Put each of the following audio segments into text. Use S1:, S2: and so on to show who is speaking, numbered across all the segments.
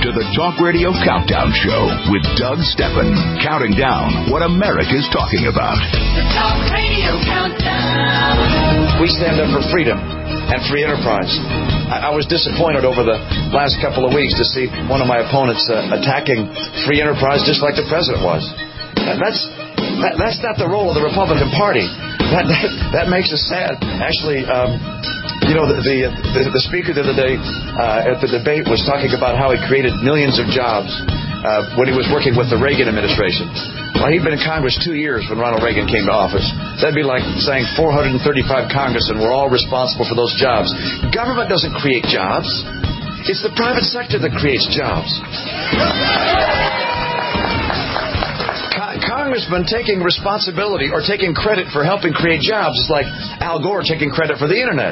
S1: to the Talk Radio Countdown Show with Doug Steffen, counting down what America's talking about.
S2: The Talk Radio Countdown.
S3: We stand up for freedom and free enterprise. I was disappointed over the last couple of weeks to see one of my opponents attacking free enterprise just like the president was. That's not the role of the Republican Party. That makes us sad. Actually, the speaker the other day at the debate was talking about how he created millions of jobs when he was working with the Reagan administration. Well, he'd been in Congress 2 years when Ronald Reagan came to office. That'd be like saying 435 congressmen were all responsible for those jobs. Government doesn't create jobs. It's the private sector that creates jobs. Congressmen taking responsibility or taking credit for helping create jobs is like Al Gore taking credit for the Internet.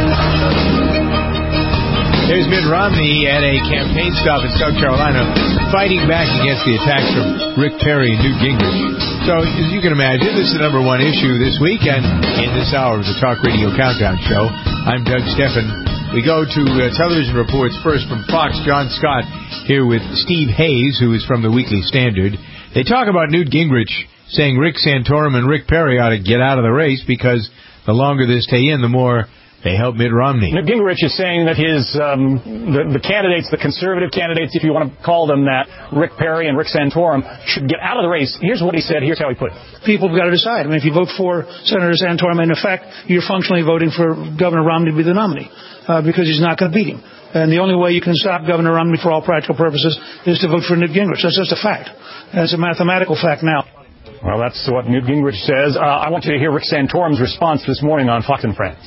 S4: There's Mitt Romney at a campaign stop in South Carolina fighting back against the attacks from Rick Perry and Newt Gingrich. So, as you can imagine, this is the number one issue this week, and in this hour of the Talk Radio Countdown Show, I'm Doug Steffen. We go to television reports first from Fox. John Scott here with Steve Hayes, who is from the Weekly Standard. They talk about Newt Gingrich saying Rick Santorum and Rick Perry ought to get out of the race because the longer they stay in, the more they help Mitt Romney.
S5: Newt Gingrich is saying that his the candidates, the conservative candidates, if you want to call them that, Rick Perry and Rick Santorum, should get out of the race. Here's what he said. Here's how he put it.
S6: People have got to decide. I mean, if you vote for Senator Santorum, in effect, you're functionally voting for Governor Romney to be the nominee because he's not going to beat him. And the only way you can stop Governor Romney for all practical purposes is to vote for Newt Gingrich. That's just a fact. That's a mathematical fact now.
S5: Well, that's what Newt Gingrich says. I want you to hear Rick Santorum's response this morning on Fox and Friends.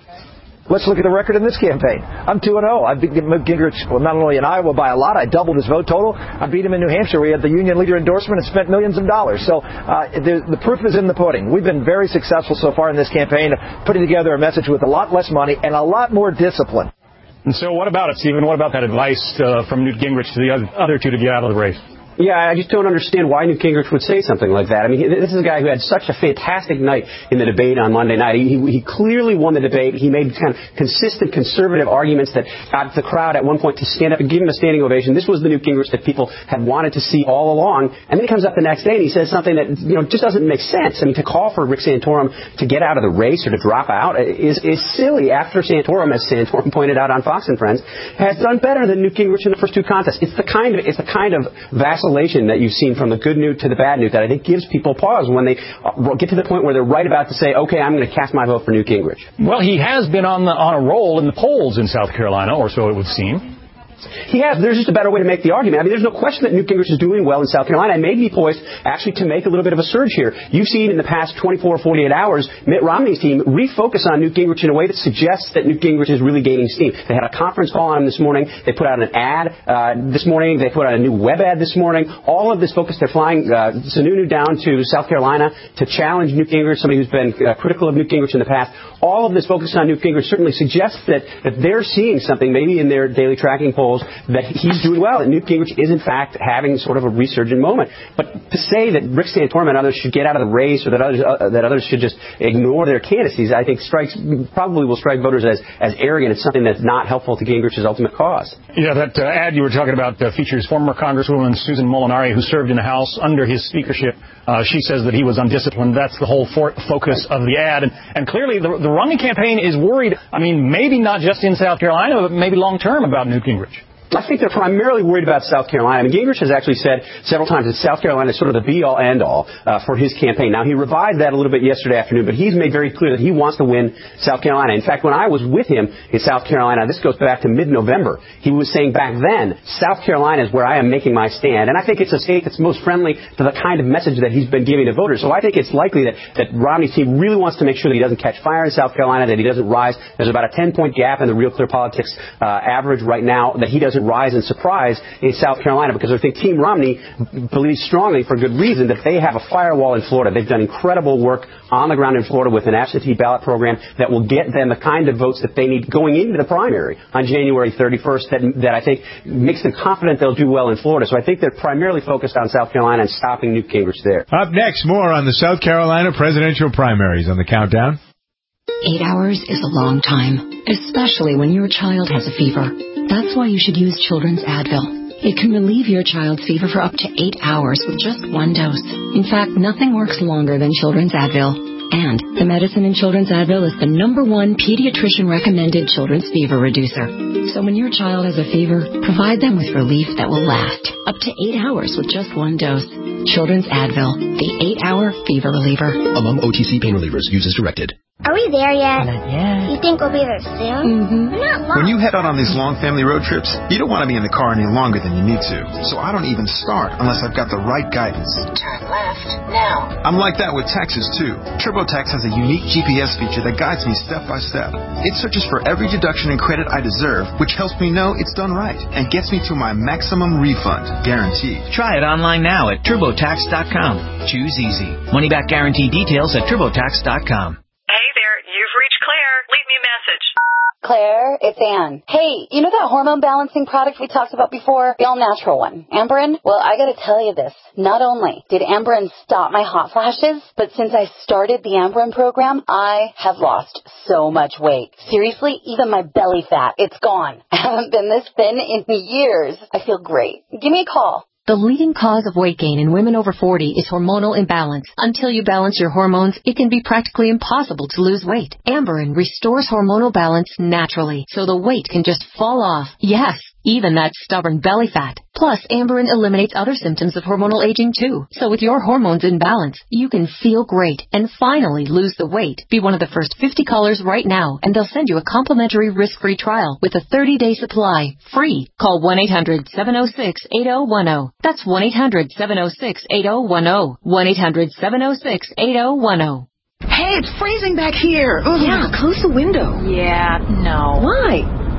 S7: Let's look at the record in this campaign. I'm 2-0. I beat Gingrich, well, not only in Iowa by a lot, I doubled his vote total. I beat him in New Hampshire. We had the union leader endorsement and spent millions of dollars. So the proof is in the pudding. We've been very successful so far in this campaign, putting together a message with a lot less money and a lot more discipline.
S5: And so what about it, Stephen? What about that advice from Newt Gingrich to the other two to get out of the race?
S8: Yeah, I just don't understand why Newt Gingrich would say something like that. I mean, this is a guy who had such a fantastic night in the debate on Monday night. He clearly won the debate. He made kind of consistent conservative arguments that got the crowd at one point to stand up and give him a standing ovation. This was the Newt Gingrich that people had wanted to see all along. And then he comes up the next day and he says something that, just doesn't make sense. I mean, to call for Rick Santorum to get out of the race or to drop out is silly after Santorum, as Santorum pointed out on Fox and Friends, has done better than Newt Gingrich in the first two contests. It's the kind of vacillation that you've seen from the good Newt to the bad Newt that I think gives people pause when they get to the point where they're right about to say, okay, I'm going to cast my vote for Newt Gingrich.
S5: Well, he has been on a roll in the polls in South Carolina, or so it would seem.
S8: He has. There's just a better way to make the argument. I mean, there's no question that Newt Gingrich is doing well in South Carolina and may be poised actually to make a little bit of a surge here. You've seen in the past 24 or 48 hours Mitt Romney's team refocus on Newt Gingrich in a way that suggests that Newt Gingrich is really gaining steam. They had a conference call on him this morning. They put out an ad this morning. They put out a new web ad this morning. All of this focus, they're flying Sununu down to South Carolina to challenge Newt Gingrich, somebody who's been critical of Newt Gingrich in the past. All of this focus on Newt Gingrich certainly suggests that they're seeing something, maybe in their daily tracking polls, that he's doing well, and Newt Gingrich is, in fact, having sort of a resurgent moment. But to say that Rick Santorum and others should get out of the race or that others should just ignore their candidacies, I think probably will strike voters as arrogant. It's something that's not helpful to Gingrich's ultimate cause.
S5: Yeah, that ad you were talking about features former Congresswoman Susan Molinari, who served in the House under his speakership. She says that he was undisciplined. That's the whole focus of the ad. And clearly the Romney campaign is worried, I mean, maybe not just in South Carolina, but maybe long-term about Newt Gingrich.
S8: I think they're primarily worried about South Carolina. I mean, Gingrich has actually said several times that South Carolina is sort of the be-all, end-all for his campaign. Now, he revised that a little bit yesterday afternoon, but he's made very clear that he wants to win South Carolina. In fact, when I was with him in South Carolina, this goes back to mid-November, he was saying back then, South Carolina is where I am making my stand. And I think it's a state that's most friendly to the kind of message that he's been giving to voters. So I think it's likely that Romney's team really wants to make sure that he doesn't catch fire in South Carolina, that he doesn't rise. There's about a 10-point gap in the Real Clear Politics average right now, that he doesn't rise and surprise in South Carolina, because I think Team Romney believes strongly, for good reason, that they have a firewall in Florida. They've done incredible work on the ground in Florida with an absentee ballot program that will get them the kind of votes that they need going into the primary on January 31st that I think makes them confident they'll do well in Florida. So I think they're primarily focused on South Carolina and stopping Newt Gingrich there.
S4: Up next, more on the South Carolina presidential primaries on the Countdown.
S9: 8 hours is a long time, especially when your child has a fever. That's why you should use Children's Advil. It can relieve your child's fever for up to 8 hours with just one dose. In fact, nothing works longer than Children's Advil. And the medicine in Children's Advil is the #1 pediatrician-recommended children's fever reducer. So when your child has a fever, provide them with relief that will last up to 8 hours with just one dose. Children's Advil, the 8-hour fever reliever.
S10: Among OTC pain relievers, used as directed.
S11: Are we there yet?
S9: Not yet.
S11: You think we'll be there soon?
S9: Mm-hmm.
S11: Not long.
S12: When you head out on these long family road trips, you don't want to be in the car any longer than you need to. So I don't even start unless I've got the right guidance.
S2: Turn left now.
S12: I'm like that with taxes, too. TurboTax has a unique GPS feature that guides me step by step. It searches for every deduction and credit I deserve, which helps me know it's done right and gets me to my maximum refund, guaranteed.
S13: Try it online now at TurboTax.com. Choose easy. Money back guarantee details at TurboTax.com.
S14: Hey there, you've reached Claire. Leave me a message.
S15: Claire, it's Ann. Hey, you know that hormone balancing product we talked about before? The all-natural one, Amberen? Well, I gotta tell you this. Not only did Amberen stop my hot flashes, but since I started the Amberen program, I have lost so much weight. Seriously, even my belly fat, it's gone. I haven't been this thin in years. I feel great. Give me a call.
S9: The leading cause of weight gain in women over 40 is hormonal imbalance. Until you balance your hormones, it can be practically impossible to lose weight. Amberen restores hormonal balance naturally, so the weight can just fall off. Yes, even that stubborn belly fat. Plus, Amberen eliminates other symptoms of hormonal aging too. So with your hormones in balance, you can feel great and finally lose the weight. Be one of the first 50 callers right now, and they'll send you a complimentary risk-free trial with a 30-day supply, free. Call 1-800-706-8010. That's 1-800-706-8010. 1-800-706-8010.
S16: Hey, it's freezing back here. Ooh.
S9: Yeah, close the window.
S16: Yeah, no.
S9: Why?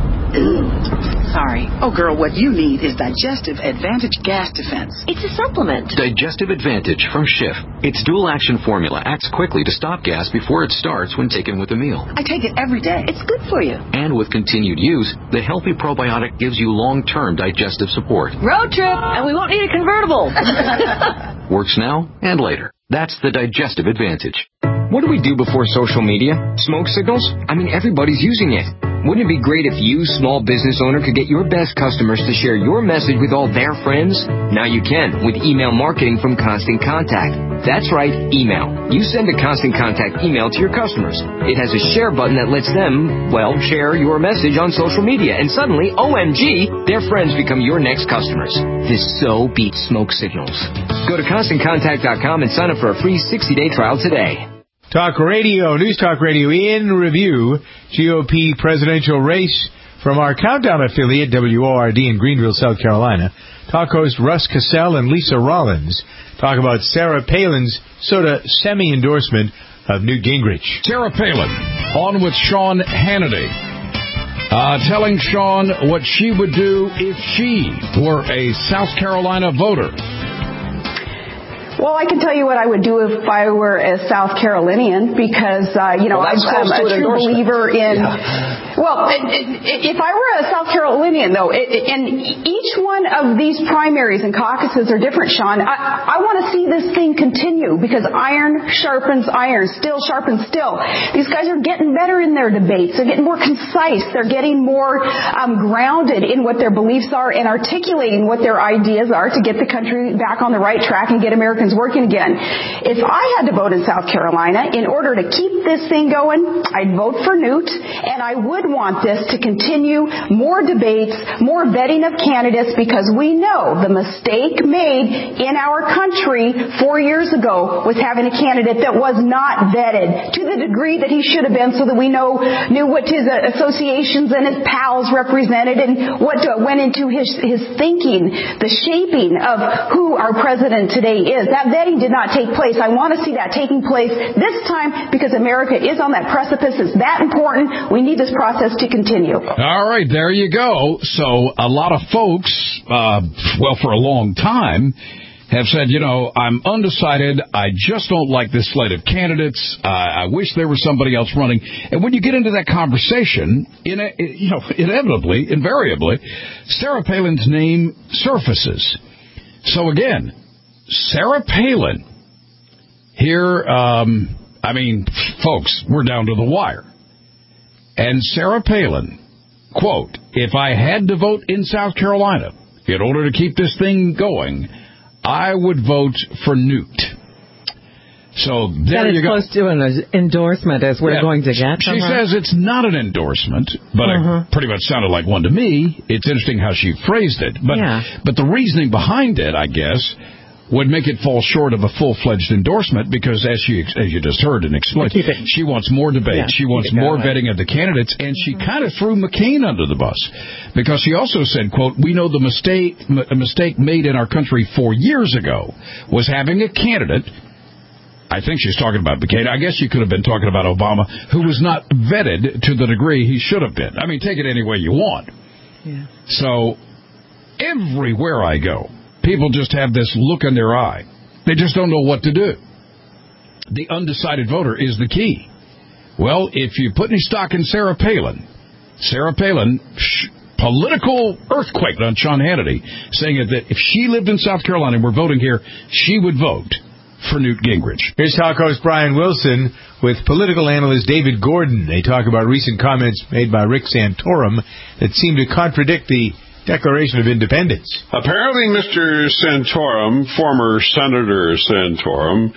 S16: Sorry. Oh, girl, what you need is Digestive Advantage Gas Defense.
S9: It's a supplement.
S10: Digestive Advantage from Schiff. Its dual-action formula acts quickly to stop gas before it starts when taken with a meal.
S16: I take it every day.
S9: It's good for you.
S10: And with continued use, the healthy probiotic gives you long-term digestive support.
S9: Road trip, and we won't need a convertible.
S10: Works now and later. That's the Digestive Advantage.
S17: What do we do before social media? Smoke signals? I mean, everybody's using it. Wouldn't it be great if you, small business owner, could get your best customers to share your message with all their friends? Now you can with email marketing from Constant Contact. That's right, email. You send a Constant Contact email to your customers. It has a share button that lets them, well, share your message on social media. And suddenly, OMG, their friends become your next customers. This so beats smoke signals. Go to ConstantContact.com and sign up for a free 60-day trial today.
S4: Talk Radio, News Talk Radio in review, GOP presidential race from our Countdown affiliate, WORD in Greenville, South Carolina. Talk host Russ Cassell and Lisa Rollins talk about Sarah Palin's sort of semi-endorsement of Newt Gingrich.
S18: Sarah Palin on with Sean Hannity, telling Sean what she would do if she were a South Carolina voter.
S19: Well, I can tell you what I would do if I were a South Carolinian, because, I'm a true believer in... Yeah. Well, if I were a South Carolinian, though, and each one of these primaries and caucuses are different, Sean, I want to see this thing continue, because iron sharpens iron, steel sharpens steel. These guys are getting better in their debates. They're getting more concise. They're getting more grounded in what their beliefs are and articulating what their ideas are to get the country back on the right track and get Americans working again. If I had to vote in South Carolina, in order to keep this thing going, I'd vote for Newt, and I would want this to continue, more debates, more vetting of candidates, because we know the mistake made in our country 4 years ago was having a candidate that was not vetted to the degree that he should have been, so that we knew what his associations and his pals represented and what went into his thinking, the shaping of who our president today is. That vetting did not take place. I want to see that taking place this time, because America is on that precipice. It's that important. We need this process to continue.
S18: All right, there you go. So a lot of folks, for a long time, have said, I'm undecided. I just don't like this slate of candidates. I wish there was somebody else running. And when you get into that conversation, inevitably, invariably, Sarah Palin's name surfaces. So again, Sarah Palin here, folks, we're down to the wire. And Sarah Palin, quote, if I had to vote in South Carolina, in order to keep this thing going, I would vote for Newt. So there you go.
S20: That is close to an endorsement as we're going to get.
S18: She says it's not an endorsement, but it pretty much sounded like one to me. It's interesting how she phrased it. But the reasoning behind it, I guess, would make it fall short of a full-fledged endorsement because, as you just heard and explained, she wants more debate. She wants more vetting of the candidates, and she kind of threw McCain under the bus because she also said, quote, we know the mistake made in our country 4 years ago was having a candidate. I think she's talking about McCain. I guess you could have been talking about Obama, who was not vetted to the degree he should have been. I mean, take it any way you want. Yeah. So everywhere I go, people just have this look in their eye. They just don't know what to do. The undecided voter is the key. Well, if you put any stock in Sarah Palin, political earthquake on Sean Hannity, saying that if she lived in South Carolina and we're voting here, she would vote for Newt Gingrich.
S4: Here's talk host Brian Wilson with political analyst David Gordon. They talk about recent comments made by Rick Santorum that seem to contradict the Declaration of Independence.
S21: Apparently, Mr. Santorum, former Senator Santorum,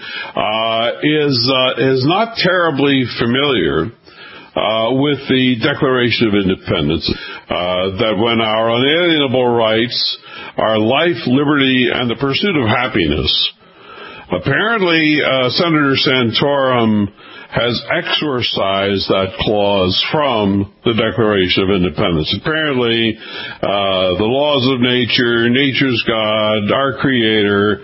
S21: is not terribly familiar with the Declaration of Independence, that when our unalienable rights are life, liberty, and the pursuit of happiness. Apparently, Senator Santorum has exorcised that clause from the Declaration of Independence. Apparently, the laws of nature, nature's God, our Creator,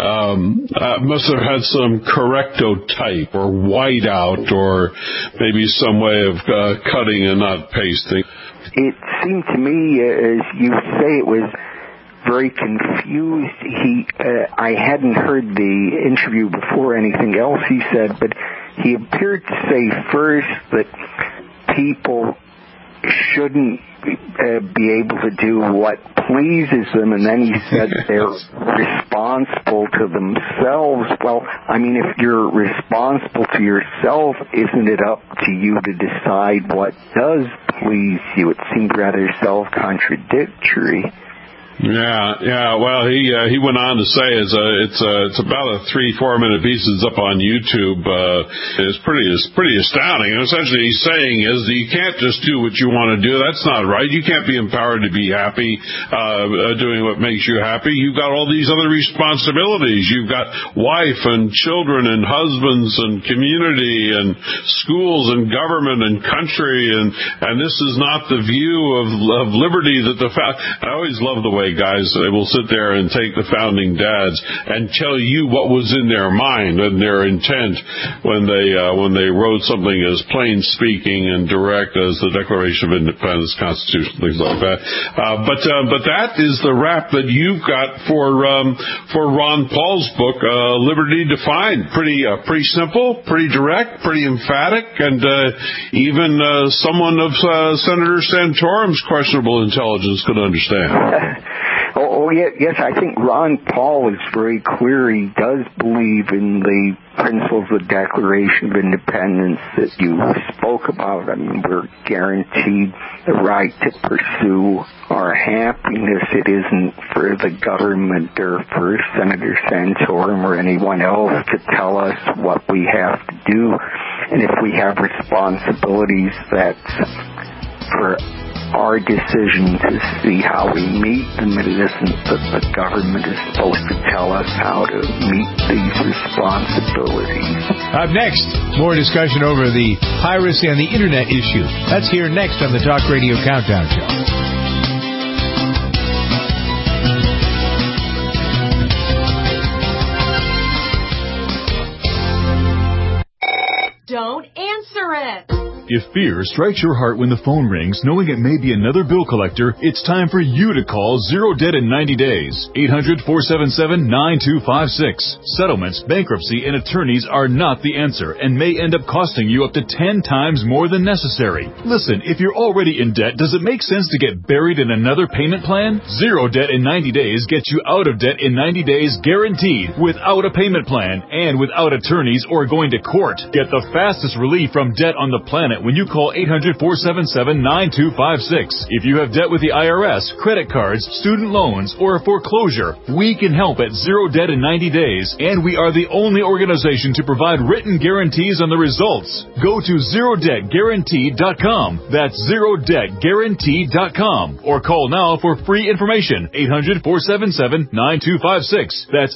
S21: must have had some correctotype or whiteout or maybe some way of cutting and not pasting.
S22: It seemed to me, as you say, it was very confused. I hadn't heard the interview before anything else he said, but he appeared to say first that people shouldn't be able to do what pleases them, and then he said they're responsible to themselves. Well, I mean, if you're responsible to yourself, isn't it up to you to decide what does please you? It seemed rather self-contradictory.
S21: Yeah. Well, he went on to say it's about a 3-4 minute piece that's up on YouTube. It's pretty astounding. And essentially, he's saying is that you can't just do what you want to do. That's not right. You can't be empowered to be happy doing what makes you happy. You've got all these other responsibilities. You've got wife and children and husbands and community and schools and government and country, and this is not the view of liberty that I always love the way guys will sit there and take the founding dads and tell you what was in their mind and their intent when they wrote something as plain speaking and direct as the Declaration of Independence, Constitution, things like that. But that is the rap that you've got for Ron Paul's book, Liberty Defined. Pretty simple, pretty direct, pretty emphatic, and even someone of Senator Santorum's questionable intelligence could understand.
S22: Yes, I think Ron Paul is very clear. He does believe in the principles of the Declaration of Independence that you spoke about. I mean, we're guaranteed the right to pursue our happiness. It isn't for the government or for Senator Santorum or anyone else to tell us what we have to do. And if we have responsibilities, that's for our decision to see how we meet them. It isn't that the government is supposed to tell us how to meet these responsibilities.
S4: Up next, more discussion over the piracy on the Internet issue. That's here next on the Talk Radio Countdown Show.
S23: Don't answer it.
S24: If fear strikes your heart when the phone rings, knowing it may be another bill collector, it's time for you to call Zero Debt in 90 Days. 800-477-9256. Settlements, bankruptcy, and attorneys are not the answer and may end up costing you up to 10 times more than necessary. Listen, if you're already in debt, does it make sense to get buried in another payment plan? Zero Debt in 90 Days gets you out of debt in 90 days guaranteed, without a payment plan and without attorneys or going to court. Get the fastest relief from debt on the planet when you call 800-477-9256. If you have debt with the IRS, credit cards, student loans, or a foreclosure, we can help at Zero Debt in 90 days, and we are the only organization to provide written guarantees on the results. Go to ZeroDebtGuarantee.com. That's ZeroDebtGuarantee.com. Or call now for free information. 800-477-9256. That's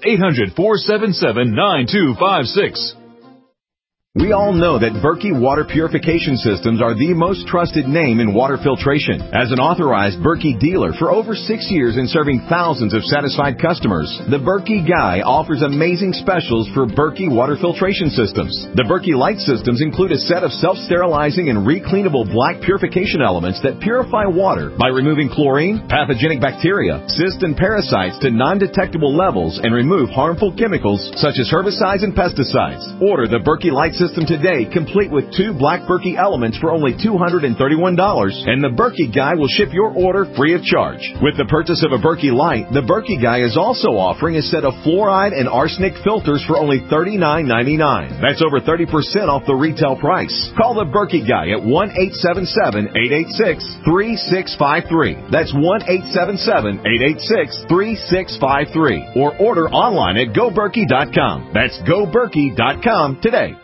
S24: 800-477-9256.
S1: We all know that Berkey Water Purification Systems are the most trusted name in water filtration. As an authorized Berkey dealer for over 6 years and serving thousands of satisfied customers, the Berkey Guy offers amazing specials for Berkey Water Filtration Systems. The Berkey Light Systems include a set of self-sterilizing and recleanable black purification elements that purify water by removing chlorine, pathogenic bacteria, cysts, and parasites to non-detectable levels and remove harmful chemicals such as herbicides and pesticides. Order the Berkey Light System today, complete with 2 black Berkey elements for only $231, and the Berkey Guy will ship your order free of charge. With the purchase of a Berkey Light, the Berkey Guy is also offering a set of fluoride and arsenic filters for only $39.99. That's over 30% off the retail price. Call the Berkey Guy at 1-877-886-3653. That's 1-877-886-3653. Or order online at GoBerkey.com. That's GoBerkey.com today.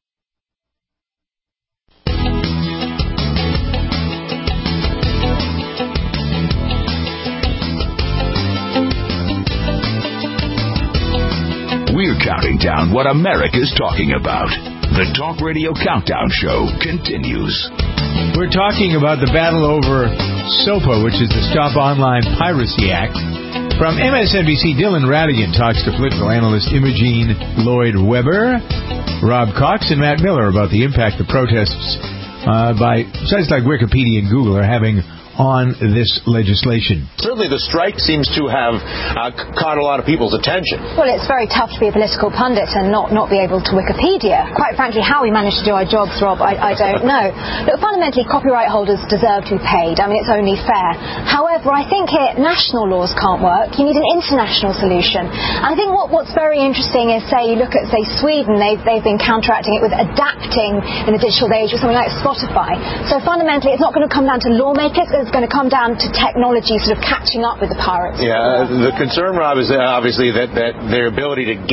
S3: We're counting down what America's talking about. The Talk Radio Countdown Show continues.
S4: We're talking about the battle over SOPA, which is the Stop Online Piracy Act. From MSNBC, Dylan Radigan talks to political analyst Imogene Lloyd-Webber, Rob Cox, and Matt Miller about the impact the protests by sites like Wikipedia and Google are having on this legislation.
S6: Certainly the strike seems to have caught a lot of people's attention.
S23: Well, it's very tough to be a political pundit and not be able to Wikipedia. Quite frankly, how we manage to do our jobs, Rob, I don't know. Look, fundamentally, copyright holders deserve to be paid. I mean, it's only fair. However, I think here, national laws can't work. You need an international solution. And I think what's very interesting is, say, you look at, say, Sweden, they've been counteracting it with adapting in the digital age with something like Spotify. So fundamentally, it's not going to come down to lawmakers. It's going to come down to technology sort of catching up with the pirates.
S6: Yeah, the concern, Rob, is obviously that their ability to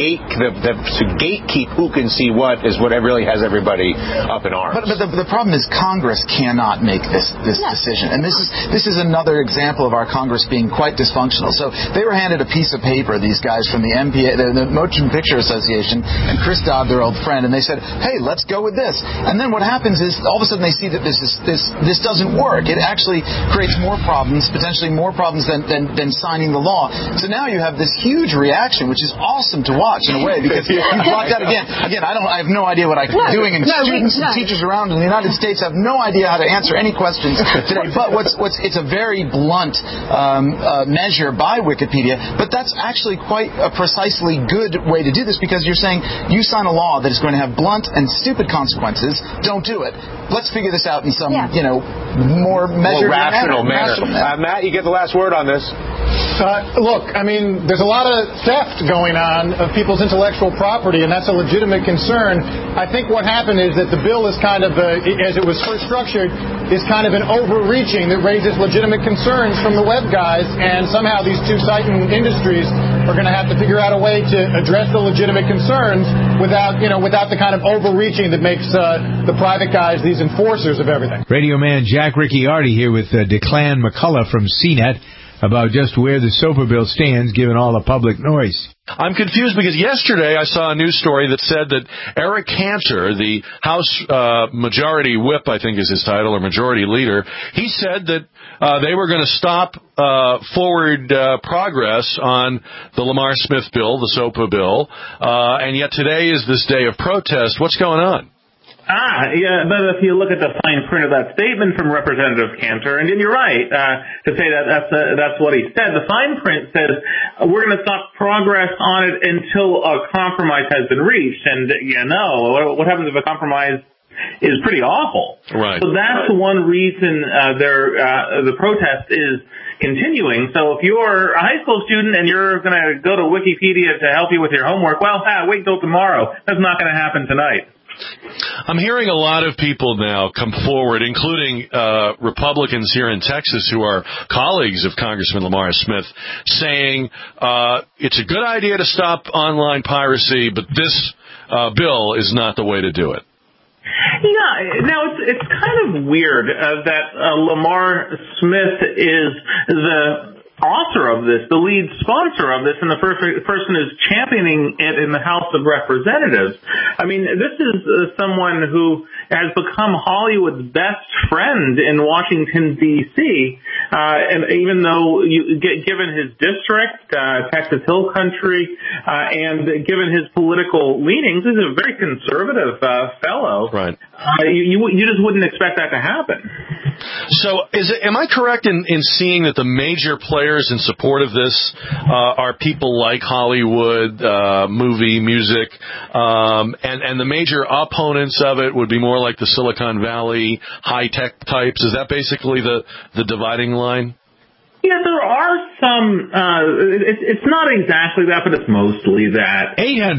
S6: gatekeep who can see what is what really has everybody up in arms.
S25: But the problem is Congress cannot make this decision, and this is another example of our Congress being quite dysfunctional. So they were handed a piece of paper, these guys from the MPA, the Motion Picture Association, and Chris Dodd, their old friend, and they said, "Hey, let's go with this." And then what happens is all of a sudden they see that this doesn't work. It actually creates more problems, potentially more problems than signing the law. So now you have this huge reaction, which is awesome to watch in a way, because you brought that again. I have no idea what I'm doing, and students and teachers around in the United States have no idea how to answer any questions today. But it's a very blunt measure by Wikipedia, but that's actually quite a precisely good way to do this, because you're saying you sign a law that is going to have blunt and stupid consequences. Don't do it. Let's figure this out in some, more measured,
S6: rational manner. Matt, you get the last word on this.
S5: Look, I mean, there's a lot of theft going on of people's intellectual property, and that's a legitimate concern. I think what happened is that the bill is kind of, as it was first structured, is kind of an overreaching that raises legitimate concerns from the web guys, and somehow these two citing industries are going to have to figure out a way to address the legitimate concerns without the kind of overreaching that makes the private guys these enforcers of everything.
S4: Radio man Jack Ricciardi here with Declan McCullough from CNET about just where the SOPA bill stands, given all the public noise.
S6: I'm confused because yesterday I saw a news story that said that Eric Cantor, the House Majority Whip, I think is his title, or Majority Leader, he said that they were going to stop forward progress on the Lamar Smith bill, the SOPA bill, and yet today is this day of protest. What's going on?
S26: Yeah, but if you look at the fine print of that statement from Representative Cantor, and you're right to say that's what he said. The fine print says we're going to stop progress on it until a compromise has been reached. And what happens if a compromise is pretty awful?
S6: Right.
S26: So that's one reason the protest is continuing. So if you're a high school student and you're going to go to Wikipedia to help you with your homework, well, wait till tomorrow. That's not going to happen tonight.
S6: I'm hearing a lot of people now come forward, including Republicans here in Texas who are colleagues of Congressman Lamar Smith, saying it's a good idea to stop online piracy, but this bill is not the way to do it.
S26: Yeah, now it's kind of weird that Lamar Smith is the author of this, the lead sponsor of this, and the person is championing it in the House of Representatives. I mean, this is someone who has become Hollywood's best friend in Washington, D.C., and even though, given his district, Texas Hill Country, and given his political leanings, he's a very conservative fellow.
S6: Right.
S26: You just wouldn't expect that to happen.
S6: So, am I correct in seeing that the major players in support of this are people like Hollywood, movie, music, and the major opponents of it would be more like the Silicon Valley high-tech types? Is that basically the dividing line?
S26: Yeah, there are some, it's not exactly that, but it's mostly that.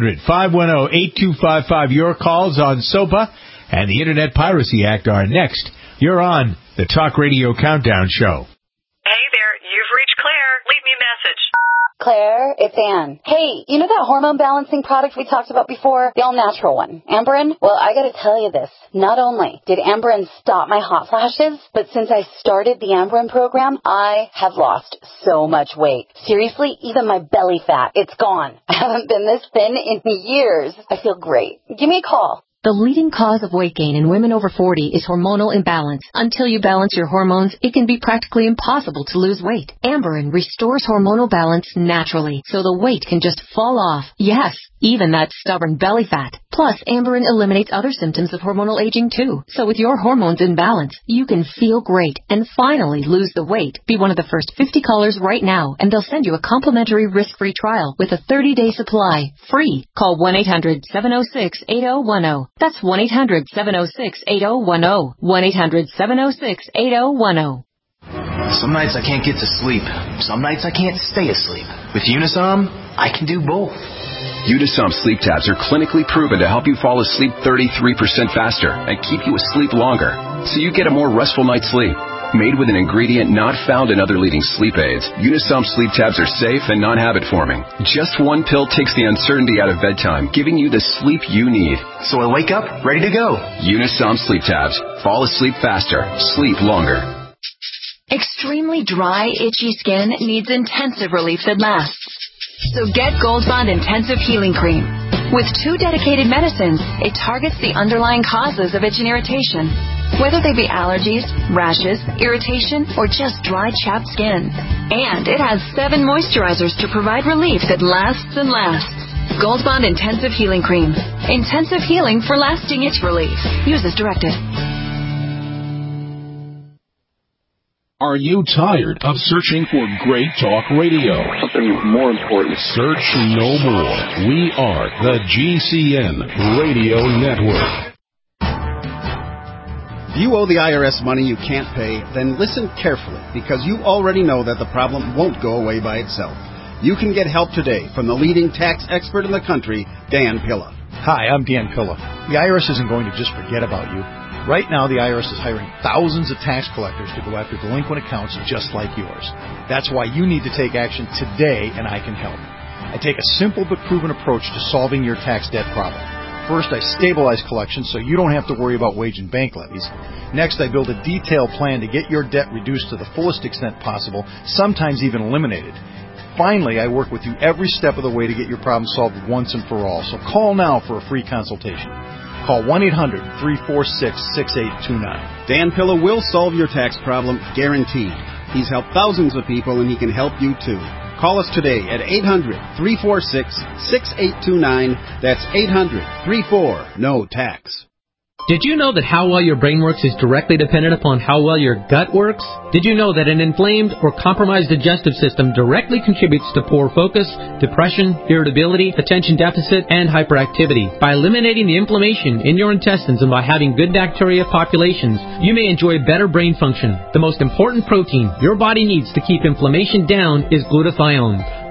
S4: 800-510-8255. Your calls on SOPA and the Internet Piracy Act are next. You're on the Talk Radio Countdown Show.
S14: Hey there, you've reached Claire. Leave me a message.
S15: Claire, it's Ann. Hey, you know that hormone balancing product we talked about before? The all-natural one, Amberin? Well, I gotta tell you this. Not only did Amberin stop my hot flashes, but since I started the Amberin program, I have lost so much weight. Seriously, even my belly fat, it's gone. I haven't been this thin in years. I feel great. Give me a call.
S9: The leading cause of weight gain in women over 40 is hormonal imbalance. Until you balance your hormones, it can be practically impossible to lose weight. Amberin restores hormonal balance naturally, so the weight can just fall off. Yes, even that stubborn belly fat. Plus, Amberin eliminates other symptoms of hormonal aging too. So with your hormones in balance, you can feel great and finally lose the weight. Be one of the first 50 callers right now, and they'll send you a complimentary risk-free trial with a 30-day supply, free. Call 1-800-706-8010. That's 1-800-706-8010. 1-800-706-8010.
S2: Some nights I can't get to sleep. Some nights I can't stay asleep. With Unisom, I can do both.
S7: Unisom sleep tabs are clinically proven to help you fall asleep 33% faster and keep you asleep longer, so you get a more restful night's sleep. Made with an ingredient not found in other leading sleep aids, Unisom sleep tabs are safe and non-habit forming. Just one pill takes the uncertainty out of bedtime, giving you the sleep you need.
S2: So I wake up ready to go.
S7: Unisom sleep tabs. Fall asleep faster. Sleep longer.
S8: Extremely dry, itchy skin needs intensive relief that lasts. So get Gold Bond Intensive Healing Cream. With 2 dedicated medicines, it targets the underlying causes of itch and irritation, whether they be allergies, rashes, irritation, or just dry, chapped skin. And it has 7 moisturizers to provide relief that lasts and lasts. Gold Bond Intensive Healing Cream. Intensive healing for lasting itch relief. Use as directed.
S3: Are you tired of searching for great talk radio?
S22: Something more important.
S3: Search no more. We are the GCN Radio Network.
S11: If you owe the IRS money you can't pay, then listen carefully, because you already know that the problem won't go away by itself. You can get help today from the leading tax expert in the country, Dan Pilla.
S12: Hi, I'm Dan Pilla. The IRS isn't going to just forget about you. Right now, the IRS is hiring thousands of tax collectors to go after delinquent accounts just like yours. That's why you need to take action today, and I can help. I take a simple but proven approach to solving your tax debt problem. First, I stabilize collections so you don't have to worry about wage and bank levies. Next, I build a detailed plan to get your debt reduced to the fullest extent possible, sometimes even eliminated. Finally, I work with you every step of the way to get your problem solved once and for all. So call now for a free consultation. Call 1-800-346-6829.
S11: Dan Pilla will solve your tax problem, guaranteed. He's helped thousands of people, and he can help you too. Call us today at 800-346-6829. That's 800-34-NO-TAX.
S13: Did you know that how well your brain works is directly dependent upon how well your gut works? Did you know that an inflamed or compromised digestive system directly contributes to poor focus, depression, irritability, attention deficit, and hyperactivity? By eliminating the inflammation in your intestines and by having good bacteria populations, you may enjoy better brain function. The most important protein your body needs to keep inflammation down is glutathione.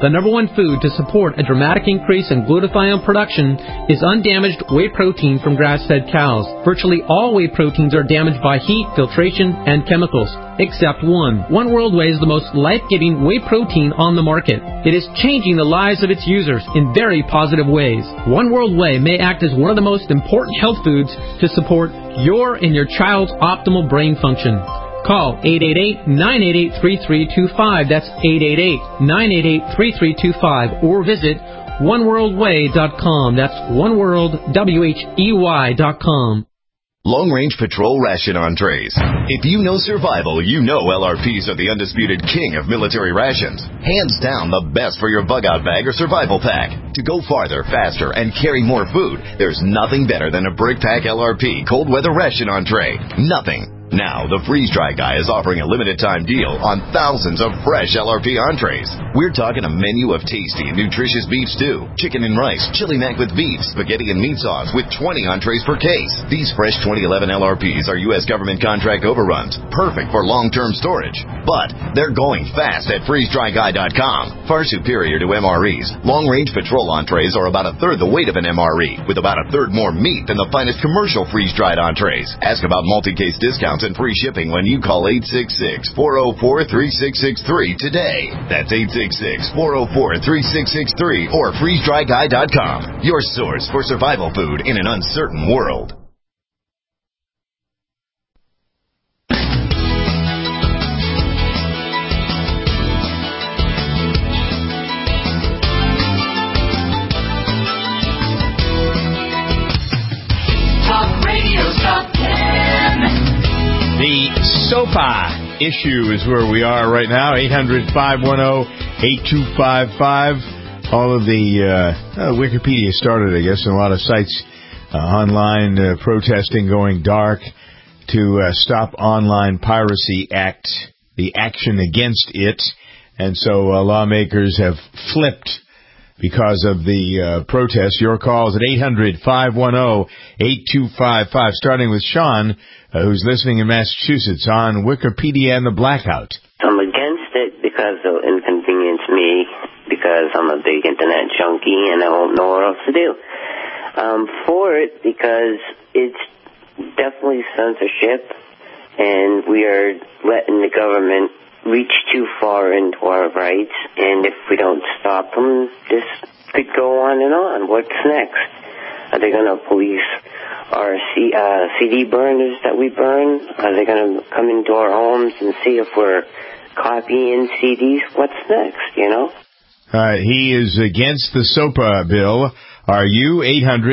S13: The number one food to support a dramatic increase in glutathione production is undamaged whey protein from grass-fed cows. Virtually all whey proteins are damaged by heat, filtration, and chemicals, except one. One World Whey is the most life-giving whey protein on the market. It is changing the lives of its users in very positive ways. One World Whey may act as one of the most important health foods to support your and your child's optimal brain function. Call 888-988-3325. That's 888-988-3325. Or visit oneworldwhey.com. That's oneworldwhey.com.
S1: Long Range Patrol Ration Entrees. If you know survival, you know LRPs are the undisputed king of military rations. Hands down the best for your bug-out bag or survival pack. To go farther, faster, and carry more food, there's nothing better than a Brick Pack LRP cold weather ration entree. Nothing. Now, the Freeze Dry Guy is offering a limited-time deal on thousands of fresh LRP entrees. We're talking a menu of tasty and nutritious beef stew, chicken and rice, chili mac with beef, spaghetti and meat sauce with 20 entrees per case. These fresh 2011 LRPs are U.S. government contract overruns, perfect for long-term storage. But they're going fast at freezedryguy.com. Far superior to MREs, long-range patrol entrees are about a third the weight of an MRE, with about a third more meat than the finest commercial freeze-dried entrees. Ask about multi-case discounts and free shipping when you call 866-404-3663 today. That's 866-404-3663 or freezedryguy.com. Your source for survival food in an uncertain world.
S3: Talk Radio Top 10.
S4: The SOPA issue is where we are right now. 800-510-8255. All of the Wikipedia started, I guess, and a lot of sites online protesting, going dark to Stop Online Piracy Act, the action against it. And so lawmakers have flipped because of the protest. Your calls at 800-510-8255, starting with Sean, who's listening in Massachusetts on Wikipedia and the blackout.
S10: I'm against it because it'll inconvenience me, because I'm a big internet junkie and I won't know what else to do. For it because it's definitely censorship, and we are letting the government reach too far into our rights, and if we don't stop them, this could go on and on. What's next? Are they going to police our CD burners that we burn? Are they going to come into our homes and see if we're copying CDs? What's next, you know?
S4: He is against the SOPA bill. Are you?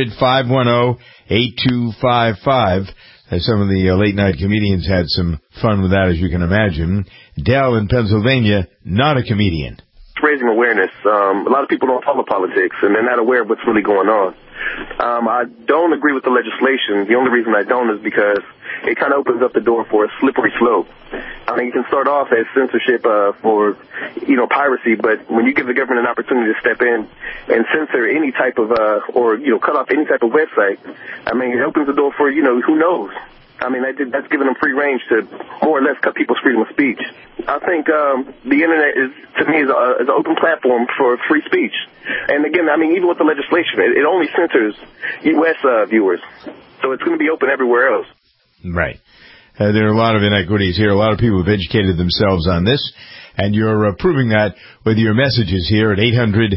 S4: 800-510-8255. Some of the late-night comedians had some fun with that, as you can imagine. Dell in Pennsylvania, not a comedian.
S16: It's raising awareness. A lot of people don't follow politics, and they're not aware of what's really going on. I don't agree with the legislation. The only reason I don't is because it kind of opens up the door for a slippery slope. I mean, you can start off as censorship for, piracy, but when you give the government an opportunity to step in and censor any type of, cut off any type of website, I mean, it opens the door for, who knows? I mean, that's giving them free range to more or less cut people's freedom of speech. I think the internet is an open platform for free speech. And again, I mean, even with the legislation, it only censors U.S. Viewers. So it's going to be open everywhere else.
S4: Right. There are a lot of inequities here. A lot of people have educated themselves on this, and you're proving that with your messages here at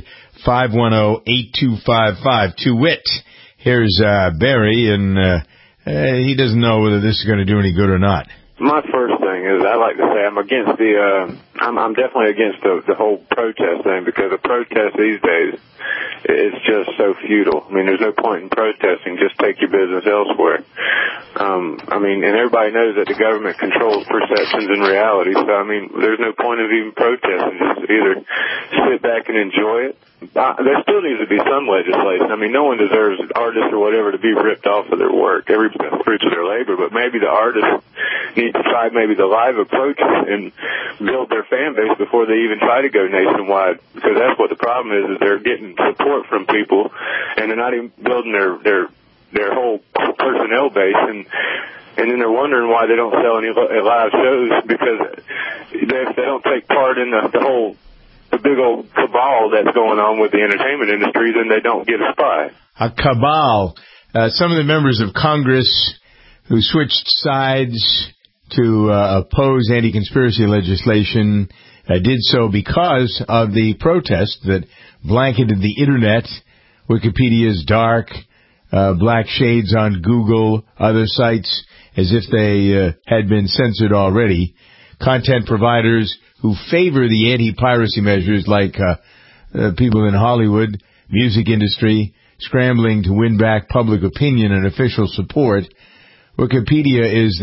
S4: 800-510-8255. To wit, here's Barry, and he doesn't know whether this is going to do any good or not.
S17: My first thing is I like to say I'm against I'm definitely against the whole protest thing, because a protest these days is just so futile. I mean, there's no point in protesting. Just take your business elsewhere. And everybody knows that the government controls perceptions and reality, so, I mean, there's no point of even protesting. Just either sit back and enjoy it. There still needs to be some legislation. I mean, no one deserves artists or whatever to be ripped off of their work. Everybody fruits of their labor, but maybe the artists need to try maybe the live approach and build their fan base before they even try to go nationwide, because that's what the problem is they're getting support from people and they're not even building their whole personnel base, and then they're wondering why they don't sell any live shows, because if they don't take part in the whole big old cabal that's going on with the entertainment industry, then they don't get a spy.
S4: A cabal. Some of the members of Congress who switched sides to oppose anti-conspiracy legislation did so because of the protest that blanketed the Internet. Wikipedia's dark, black shades on Google, other sites, as if they had been censored already. Content providers who favor the anti-piracy measures, like people in Hollywood, music industry, scrambling to win back public opinion and official support. Wikipedia is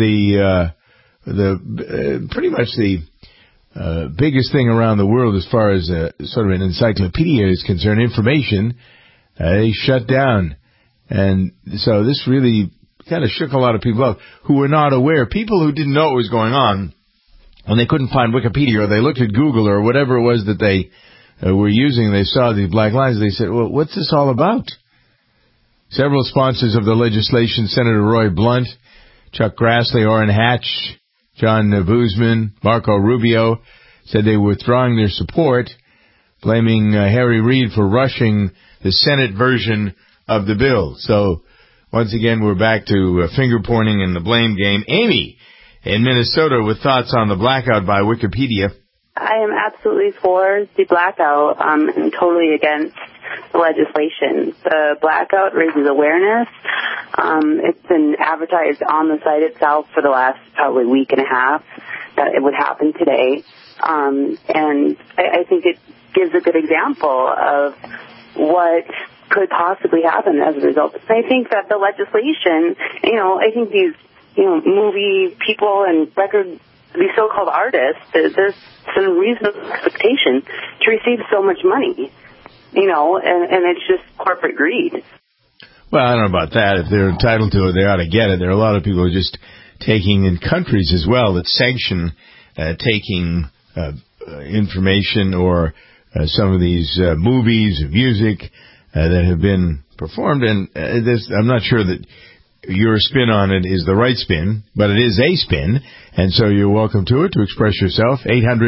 S4: pretty much the biggest thing around the world as far as sort of an encyclopedia is concerned. Information, they shut down. And so this really kind of shook a lot of people up who were not aware. People who didn't know what was going on, when they couldn't find Wikipedia, or they looked at Google or whatever it was that they were using, they saw these black lines, they said, well, what's this all about? Several sponsors of the legislation, Senator Roy Blunt, Chuck Grassley, Orrin Hatch, John Boozman, Marco Rubio, said they were withdrawing their support, blaming Harry Reid for rushing the Senate version of the bill. So, once again, we're back to finger-pointing and the blame game. Amy, in Minnesota, with thoughts on the blackout by Wikipedia.
S18: I am absolutely for the blackout and totally against the legislation. The blackout raises awareness. It's been advertised on the site itself for the last probably week and a half that it would happen today. And I think it gives a good example of what could possibly happen as a result. I think that the legislation, I think these, movie people and these so-called artists, there's some reasonable expectation to receive so much money, and it's just corporate greed.
S4: Well, I don't know about that. If they're entitled to it, they ought to get it. There are a lot of people who are just taking, in countries as well, that sanction taking information or some of these movies or music that have been performed. And I'm not sure that your spin on it is the right spin, but it is a spin, and so you're welcome to it, to express yourself.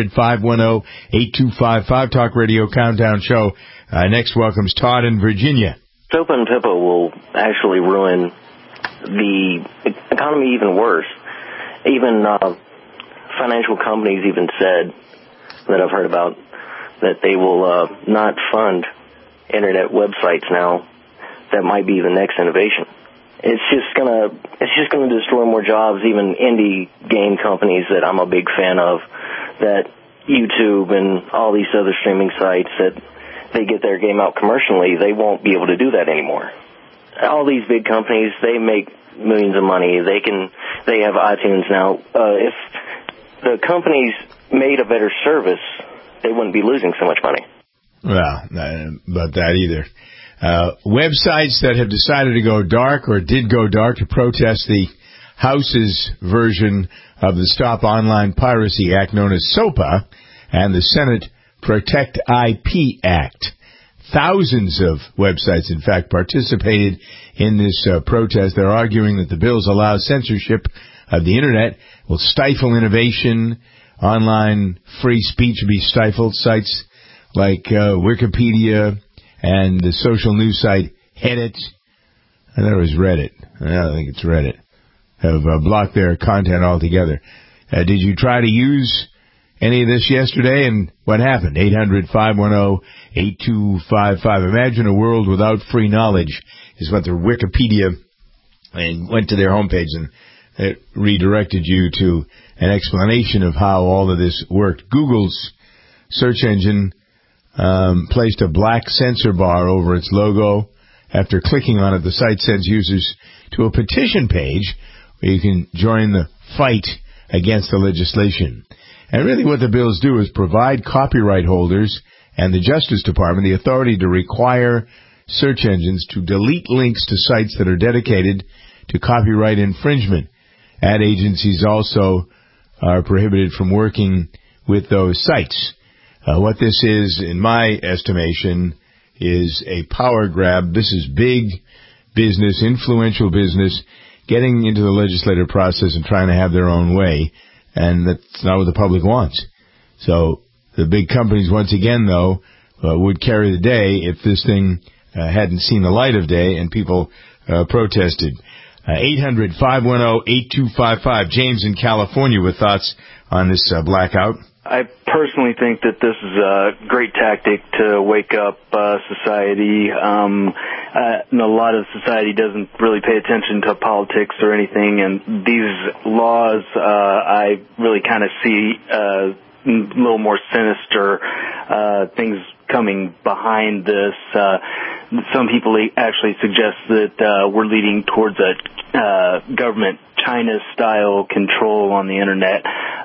S4: 800-510-8255, Talk Radio Countdown Show. Next welcomes Todd in Virginia.
S19: Soap and Pippa will actually ruin the economy even worse. Even financial companies even said, that I've heard about, that they will not fund internet websites now. That might be the next innovation. It's just gonna destroy more jobs. Even indie game companies that I'm a big fan of, that YouTube and all these other streaming sites that they get their game out commercially, they won't be able to do that anymore. All these big companies, they make millions of money. They have iTunes now. If the companies made a better service, they wouldn't be losing so much money.
S4: Well, not about that either. Websites that have decided to go dark or did go dark to protest the House's version of the Stop Online Piracy Act, known as SOPA, and the Senate Protect IP Act. Thousands of websites, in fact, participated in this protest. They're arguing that the bills allow censorship of the Internet, will stifle innovation, online free speech will be stifled. Sites like Wikipedia and the social news site Reddit, I thought it was Reddit, I think it's Reddit, have blocked their content altogether. Did you try to use any of this yesterday, and what happened? 800-510-8255. Imagine a world without free knowledge is what the Wikipedia, and went to their homepage, and it redirected you to an explanation of how all of this worked. Google's search engine placed a black censor bar over its logo. After clicking on it, the site sends users to a petition page where you can join the fight against the legislation. And really what the bills do is provide copyright holders and the Justice Department the authority to require search engines to delete links to sites that are dedicated to copyright infringement. Ad agencies also are prohibited from working with those sites. What this is, in my estimation, is a power grab. This is big business, influential business, getting into the legislative process and trying to have their own way, and that's not what the public wants. So The big companies, once again, though, would carry the day if this thing hadn't seen the light of day and people protested. 800-510-8255. James in California with thoughts on this blackout.
S5: I personally think that this is a great tactic to wake up society. A lot of society doesn't really pay attention to politics or anything, and these laws I really kind of see a little more sinister things coming behind this. Some people actually suggest that we're leading towards a government China-style control on the Internet.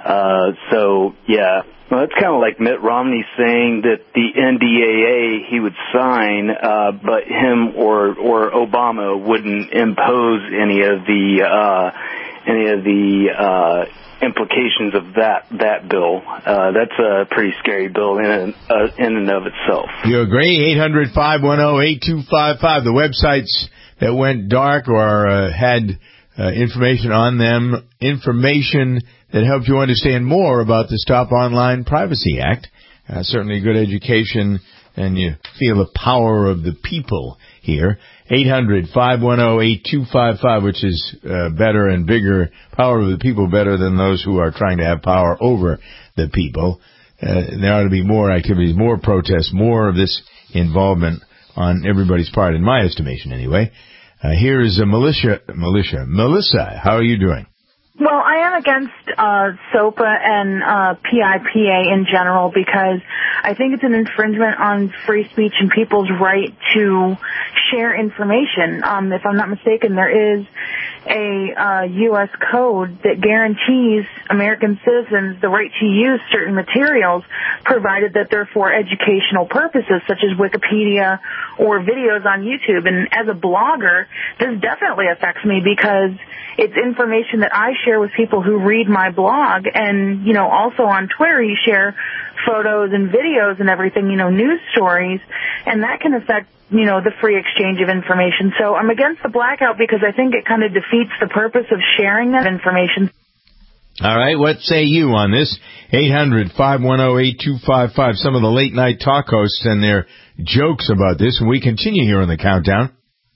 S5: Well, it's kind of like Mitt Romney saying that the NDAA he would sign, but him or Obama wouldn't impose any of the implications of that bill. That's a pretty scary bill in and of itself.
S4: You agree? 800-510-8255. The websites that went dark or had information on them, information that helped you understand more about the Stop Online Privacy Act. Certainly good education, and you feel the power of the people here. 800-510-8255, which is better and bigger, power of the people better than those who are trying to have power over the people. There ought to be more activities, more protests, more of this involvement on everybody's part, in my estimation anyway. Here is Melissa, how are you doing?
S20: Well, I am against SOPA and PIPA in general because I think it's an infringement on free speech and people's right to share information. If I'm not mistaken, there is a U.S. code that guarantees American citizens the right to use certain materials, provided that they're for educational purposes, such as Wikipedia or videos on YouTube. And as a blogger, this definitely affects me because it's information that I share with people who read my blog. And, also on Twitter, you share photos and videos and everything, news stories, and that can affect, the free exchange of information. So I'm against the blackout because I think it kind of defeats the purpose of sharing that information.
S4: All right, what say you on this? 800-510-8255. Some of the late-night talk hosts and their jokes about this, and we continue here on the countdown.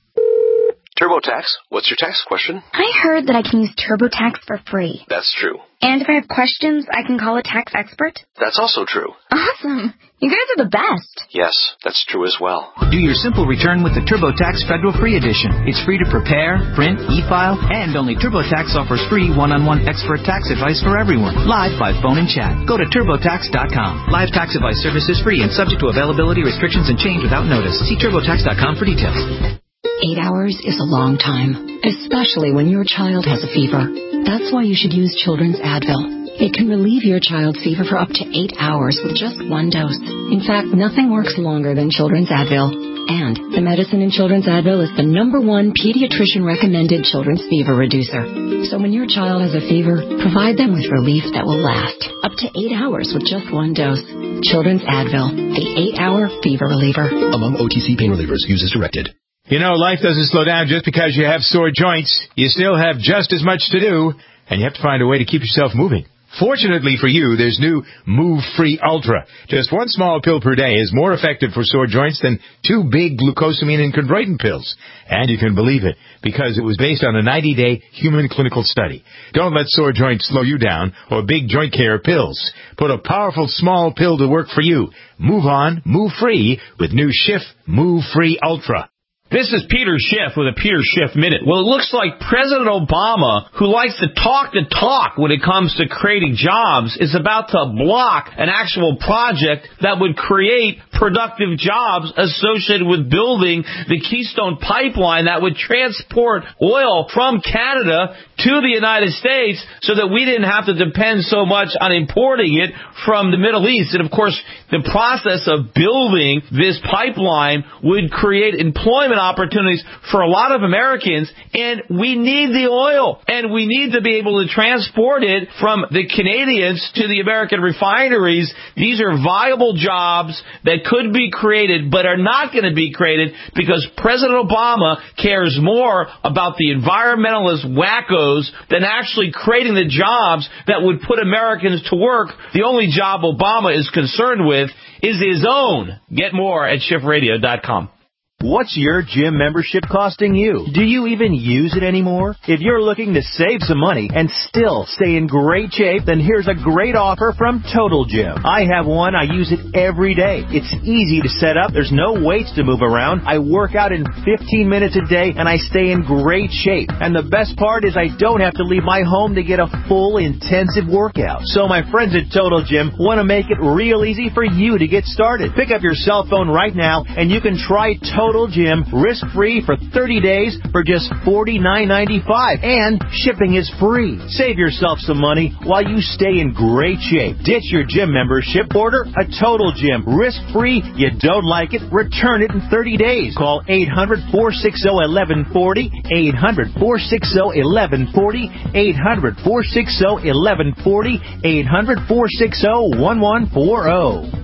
S21: TurboTax, what's your tax question?
S23: I heard that I can use TurboTax for free.
S21: That's true.
S23: And if I have questions, I can call a tax expert?
S21: That's also true.
S23: Awesome. You guys are the best.
S21: Yes, that's true as well.
S2: Do your simple return with the TurboTax Federal Free Edition. It's free to prepare, print, e-file, and only TurboTax offers free one-on-one expert tax advice for everyone, live by phone and chat. Go to TurboTax.com. Live tax advice service is free and subject to availability, restrictions, and change without notice. See TurboTax.com for details.
S9: 8 hours is a long time, especially when your child has a fever. That's why you should use Children's Advil. It can relieve your child's fever for up to 8 hours with just one dose. In fact, nothing works longer than Children's Advil. And the medicine in Children's Advil is the #1 pediatrician-recommended children's fever reducer. So when your child has a fever, provide them with relief that will last up to 8 hours with just one dose. Children's Advil, the 8-hour fever reliever.
S24: Among OTC pain relievers, use as directed.
S4: Life doesn't slow down just because you have sore joints. You still have just as much to do, and you have to find a way to keep yourself moving. Fortunately for you, there's new Move Free Ultra. Just one small pill per day is more effective for sore joints than 2 big glucosamine and chondroitin pills. And you can believe it, because it was based on a 90-day human clinical study. Don't let sore joints slow you down or big joint care pills. Put a powerful small pill to work for you. Move on, move free with new Schiff Move Free Ultra.
S25: This is Peter Schiff with a Peter Schiff Minute. Well, it looks like President Obama, who likes to talk the talk when it comes to creating jobs, is about to block an actual project that would create productive jobs associated with building the Keystone Pipeline that would transport oil from Canada to the United States so that we didn't have to depend so much on importing it from the Middle East. And, of course, the process of building this pipeline would create employment employment opportunities for a lot of Americans, and we need the oil, and we need to be able to transport it from the Canadians to the American refineries. These are viable jobs that could be created, but are not going to be created because President Obama cares more about the environmentalist wackos than actually creating the jobs that would put Americans to work. The only job Obama is concerned with is his own. Get more at ShiftRadio.com.
S6: What's your gym membership costing you? Do you even use it anymore? If you're looking to save some money and still stay in great shape, then here's a great offer from Total Gym. I have one. I use it every day. It's easy to set up. There's no weights to move around. I work out in 15 minutes a day, and I stay in great shape. And the best part is I don't have to leave my home to get a full, intensive workout. So my friends at Total Gym want to make it real easy for you to get started. Pick up your cell phone right now, and you can try Total Gym risk-free for 30 days for just $49.95, and shipping is free. Save yourself some money while you stay in great shape. Ditch your gym membership. Order a Total Gym risk-free. You don't like it? Return it in 30 days. Call 800-460-1140, 800-460-1140, 800-460-1140, 800-460-1140.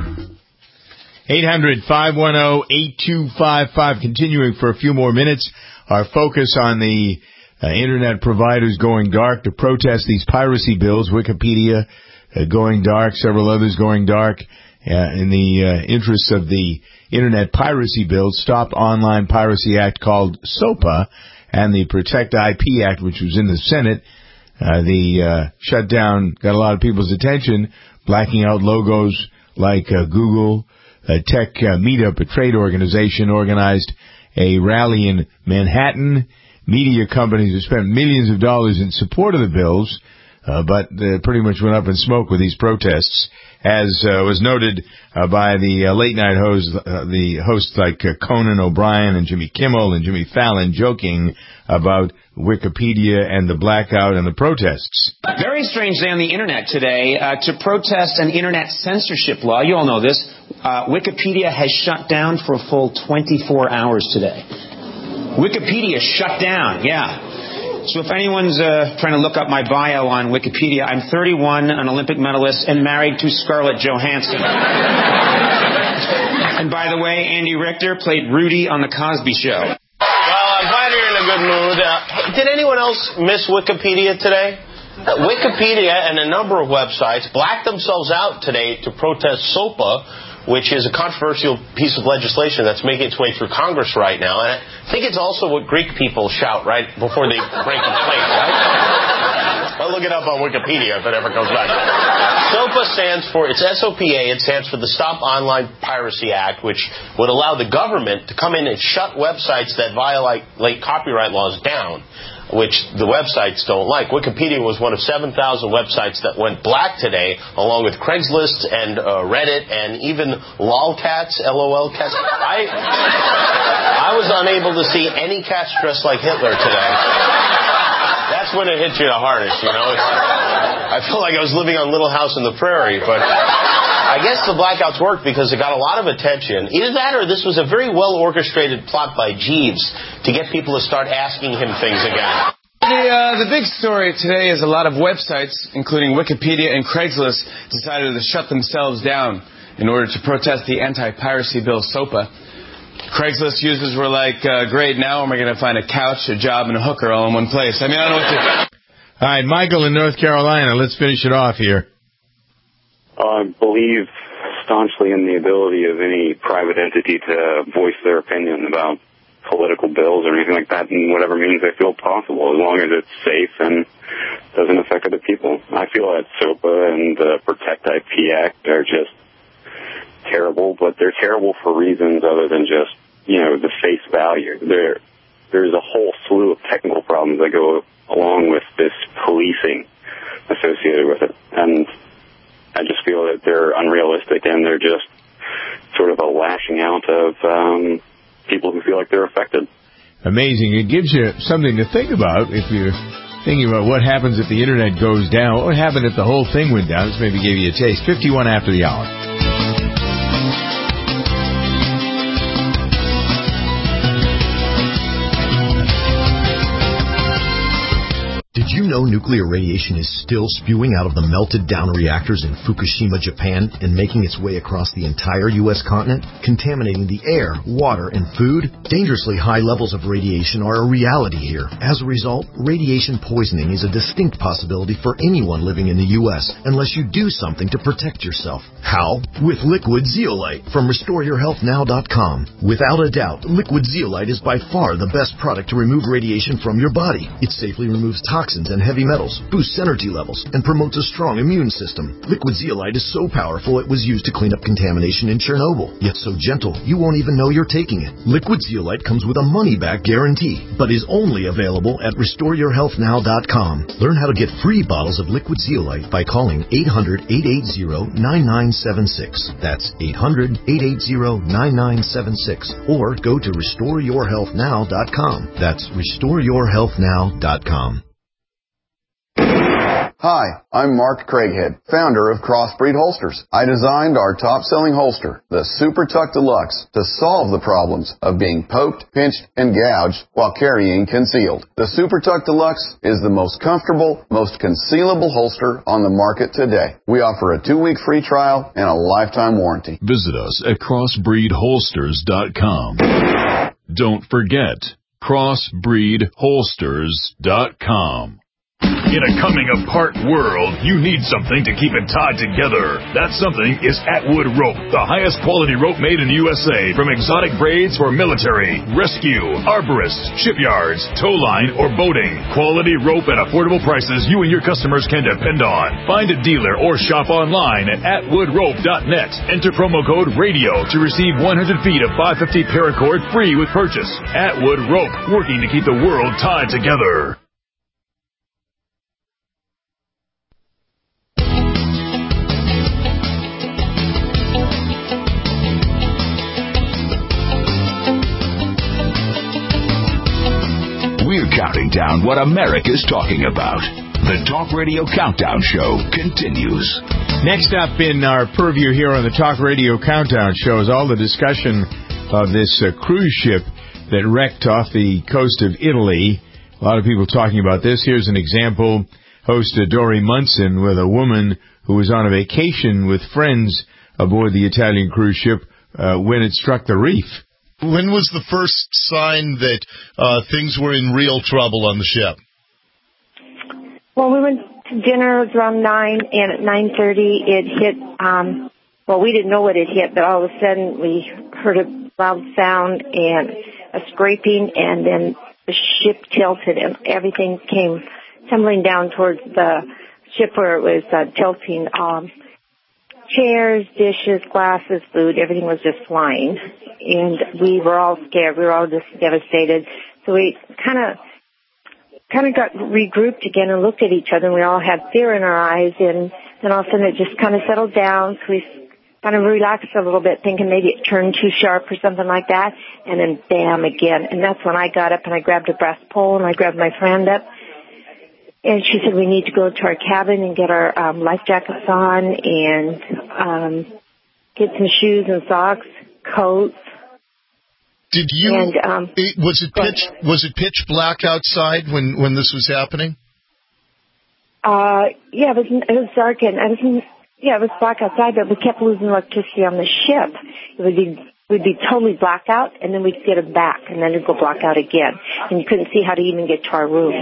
S4: 800-510-8255. Continuing for a few more minutes, our focus on the internet providers going dark to protest these piracy bills. Wikipedia going dark, several others going dark in the interests of the internet piracy bills. Stop Online Piracy Act called SOPA and the Protect IP Act, which was in the Senate. The shutdown got a lot of people's attention, blacking out logos like Google. Tech Meetup, a trade organization, organized a rally in Manhattan. Media companies have spent millions of dollars in support of the bills, but pretty much went up in smoke with these protests, as was noted by the late-night hosts, the hosts like Conan O'Brien and Jimmy Kimmel and Jimmy Fallon, joking about Wikipedia and the blackout and the protests.
S7: Very strangely on the Internet today, to protest an Internet censorship law, you all know this, Wikipedia has shut down for a full 24 hours today. Wikipedia shut down, yeah. So if anyone's trying to look up my bio on Wikipedia, I'm 31, an Olympic medalist, and married to Scarlett Johansson. And by the way, Andy Richter played Rudy on The Cosby Show.
S8: Well, I'm glad you're in a good mood. Did anyone else miss Wikipedia today? Wikipedia and a number of websites blacked themselves out today to protest SOPA, which is a controversial piece of legislation that's making its way through Congress right now. And I think it's also what Greek people shout right before they break a plate, right? I'll look it up on Wikipedia if it ever comes back. SOPA stands for, it's SOPA, it stands for the Stop Online Piracy Act, which would allow the government to come in and shut websites that violate copyright laws down, which the websites don't like. Wikipedia was one of 7,000 websites that went black today, along with Craigslist and Reddit and even lolcats, LOL cats. I was unable to see any cats dressed like Hitler today. That's when it hits you the hardest, you know. I felt like I was living on Little House on the Prairie, but I guess the blackouts worked because it got a lot of attention. Either that or this was a very well-orchestrated plot by Jeeves to get people to start asking him things again.
S14: The big story today is a lot of websites, including Wikipedia and Craigslist, decided to shut themselves down in order to protest the anti-piracy bill SOPA. Craigslist users were like, great, now we're going to find a couch, a job, and a hooker all in one place. I mean, I don't know what to...
S4: All right, Michael in North Carolina, let's finish it off here.
S15: I believe staunchly in the ability of any private entity to voice their opinion about political bills or anything like that in whatever means they feel possible, as long as it's safe and doesn't affect other people. I feel that SOPA and the Protect IP Act are just terrible, but they're terrible for reasons other than just, you know, the face value. There's a whole slew of technical problems that go along with this policing associated with it. And I just feel that they're unrealistic and they're just sort of a lashing out of people who feel like they're affected.
S4: Amazing. It gives you something to think about if you're thinking about what happens if the Internet goes down. What would happen if the whole thing went down? This maybe gave you a taste. 51 after the hour.
S24: Did you know nuclear radiation is still spewing out of the melted down reactors in Fukushima, Japan, and making its way across the entire U.S. continent, contaminating the air, water, and food? Dangerously high levels of radiation are a reality here. As a result, radiation poisoning is a distinct possibility for anyone living in the U.S. unless you do something to protect yourself. How? With Liquid Zeolite from RestoreYourHealthNow.com. Without a doubt, Liquid Zeolite is by far the best product to remove radiation from your body. It safely removes toxins and heavy metals, boosts energy levels, and promotes a strong immune system. Liquid Zeolite is so powerful it was used to clean up contamination in Chernobyl, yet so gentle you won't even know you're taking it. Liquid Zeolite comes with a money-back guarantee, but is only available at RestoreYourHealthNow.com. Learn how to get free bottles of Liquid Zeolite by calling 800-880-9976. That's 800-880-9976. Or go to RestoreYourHealthNow.com. That's RestoreYourHealthNow.com.
S1: Hi, I'm Mark Craighead, founder of Crossbreed Holsters. I designed our top-selling holster, the Super Tuck Deluxe, to solve the problems of being poked, pinched, and gouged while carrying concealed. The Super Tuck Deluxe is the most comfortable, most concealable holster on the market today. We offer a 2-week free trial and a lifetime warranty.
S3: Visit us at crossbreedholsters.com. Don't forget, crossbreedholsters.com. In a coming-apart world, you need something to keep it tied together. That something is Atwood Rope, the highest quality rope made in the USA, from exotic braids for military, rescue, arborists, shipyards, tow line, or boating. Quality rope at affordable prices you and your customers can depend on. Find a dealer or shop online at atwoodrope.net. Enter promo code RADIO to receive 100 feet of 550 paracord free with purchase. Atwood Rope, working to keep the world tied together. We're counting down what America's talking about. The Talk Radio Countdown Show continues.
S4: Next up in our purview here on the Talk Radio Countdown Show is all the discussion of this cruise ship that wrecked off the coast of Italy. A lot of people talking about this. Here's an example. Host Dory Munson with a woman who was on a vacation with friends aboard the Italian cruise ship when it struck the reef.
S11: When was the first sign that things were in real trouble on the ship?
S12: Well, we went to dinner. It was around 9, and at 9:30 it hit, well, we didn't know what it hit, but all of a sudden we heard a loud sound and a scraping, and then the ship tilted, and everything came tumbling down towards the ship where it was tilting. Chairs, dishes, glasses, food, everything was just flying. And we were all scared. We were all just devastated. So we kind of got regrouped again and looked at each other, and we all had fear in our eyes. And then all of a sudden it just kind of settled down. So we kind of relaxed a little bit, thinking maybe it turned too sharp or something like that. And then bam again. And that's when I got up and I grabbed a brass pole and I grabbed my friend up. And she said, we need to go to our cabin and get our life jackets on and get some shoes and socks, coats.
S11: Did you? And, was it pitch black outside when this was happening?
S12: Yeah, it was dark, and it was black outside, but we kept losing electricity on the ship. We'd be totally blacked out, and then we'd get it back, and then it'd go black out again, and you couldn't see how to even get to our room.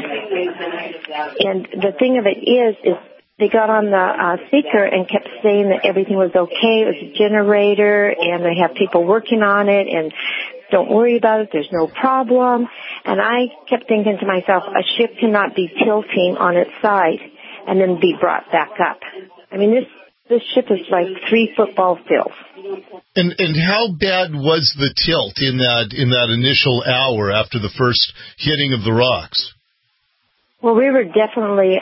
S12: And the thing of it is they got on the speaker and kept saying that everything was okay. It was a generator, and they have people working on it, and don't worry about it. There's no problem. And I kept thinking to myself, a ship cannot be tilting on its side and then be brought back up. I mean, this ship is like 3 football fields.
S11: And how bad was the tilt in that initial hour after the first hitting of the rocks?
S12: Well, we were definitely,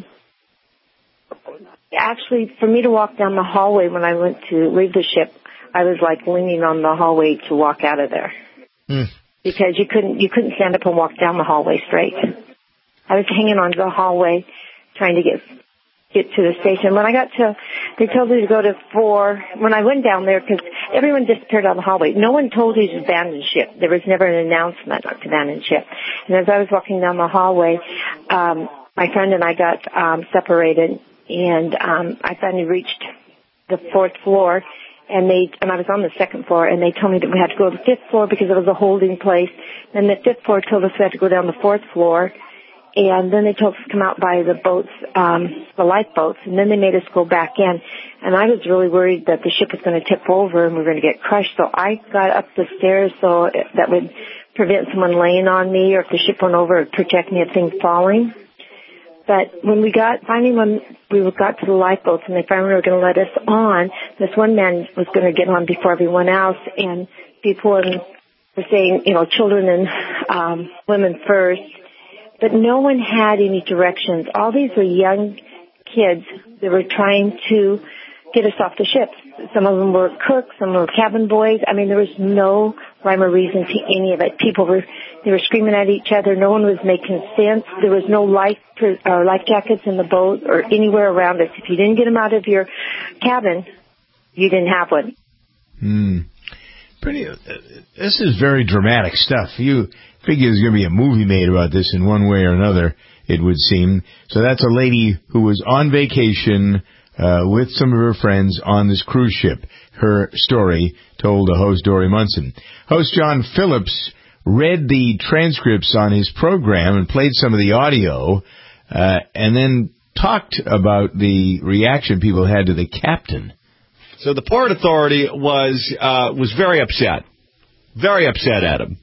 S12: actually, for me to walk down the hallway when I went to leave the ship, I was like leaning on the hallway to walk out of there. Because you couldn't stand up and walk down the hallway straight. I was hanging onto the hallway trying to get to the station. When I got they told me to go to 4. When I went down there, because everyone disappeared on the hallway. No one told you to abandon ship. There was never an announcement to abandon ship. And as I was walking down the hallway, my friend and I got separated, and I finally reached the 4th floor, and I was on the 2nd floor, and they told me that we had to go to the 5th floor because it was a holding place. Then the 5th floor told us we had to go down the 4th floor, and then they told us to come out by the boats, the lifeboats, and then they made us go back in. And I was really worried that the ship was going to tip over and we were going to get crushed, so I got up the stairs so that would prevent someone laying on me, or if the ship went over, it would protect me of things falling. But when we got to the lifeboats and they finally were going to let us on, this one man was going to get on before everyone else, and people were saying, children and women first. But no one had any directions. All these were young kids that were trying to get us off the ship. Some of them were cooks, some were cabin boys. I mean, there was no rhyme or reason to any of it. They were screaming at each other. No one was making sense. There was no life jackets in the boat or anywhere around us. If you didn't get them out of your cabin, you didn't have one.
S4: This is very dramatic stuff. You figure there's going to be a movie made about this in one way or another, it would seem. So that's a lady who was on vacation with some of her friends on this cruise ship. Her story told to host Dory Munson. Host John Phillips read the transcripts on his program and played some of the audio, and then talked about the reaction people had to the captain.
S10: So the Port Authority was very upset at him.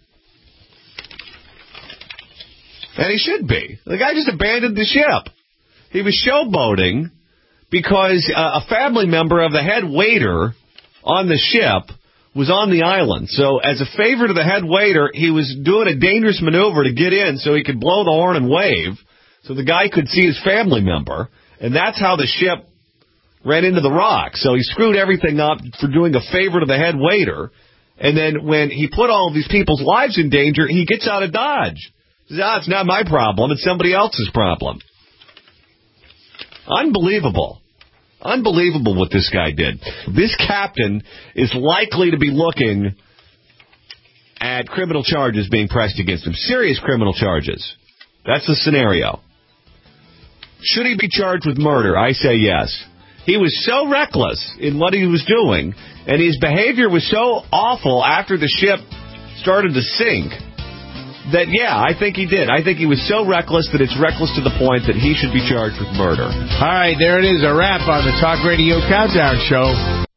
S10: And he should be. The guy just abandoned the ship. He was showboating because a family member of the head waiter on the ship was on the island. So as a favor to the head waiter, he was doing a dangerous maneuver to get in so he could blow the horn and wave so the guy could see his family member. And that's how the ship ran into the rocks. So he screwed everything up for doing a favor to the head waiter. And then when he put all of these people's lives in danger, he gets out of Dodge. He says, it's not my problem, it's somebody else's problem. Unbelievable. Unbelievable what this guy did. This captain is likely to be looking at criminal charges being pressed against him. Serious criminal charges. That's the scenario. Should he be charged with murder? I say yes. He was so reckless in what he was doing, and his behavior was so awful after the ship started to sink, that, I think he did. I think he was so reckless that it's reckless to the point that he should be charged with murder.
S4: All right, there it is, a wrap on the Talk Radio Countdown Show.